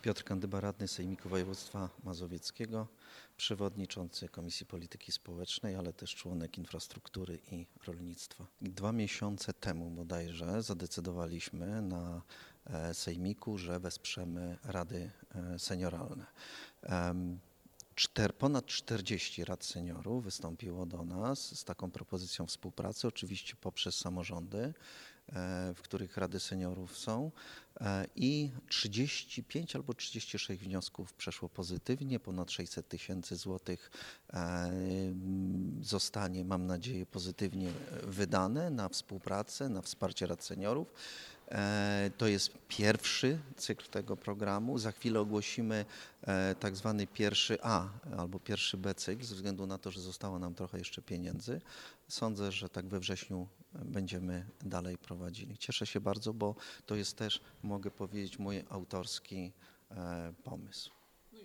Piotr Kandyba, radny Sejmiku Województwa Mazowieckiego, przewodniczący Komisji Polityki Społecznej, ale też członek Infrastruktury i Rolnictwa. 2 miesiące temu bodajże zadecydowaliśmy na Sejmiku, że wesprzemy rady senioralne. Ponad 40 rad seniorów wystąpiło do nas z taką propozycją współpracy, oczywiście poprzez samorządy, w których rady seniorów są, i 35 albo 36 wniosków przeszło pozytywnie, ponad 600 tysięcy złotych zostanie, mam nadzieję, pozytywnie wydane na współpracę, na wsparcie rad seniorów. To jest pierwszy cykl tego programu. Za chwilę ogłosimy tak zwany pierwszy A albo pierwszy B cykl, ze względu na to, że zostało nam trochę jeszcze pieniędzy. Sądzę, że tak we wrześniu będziemy dalej prowadzili. Cieszę się bardzo, bo to jest też, mogę powiedzieć, mój autorski pomysł.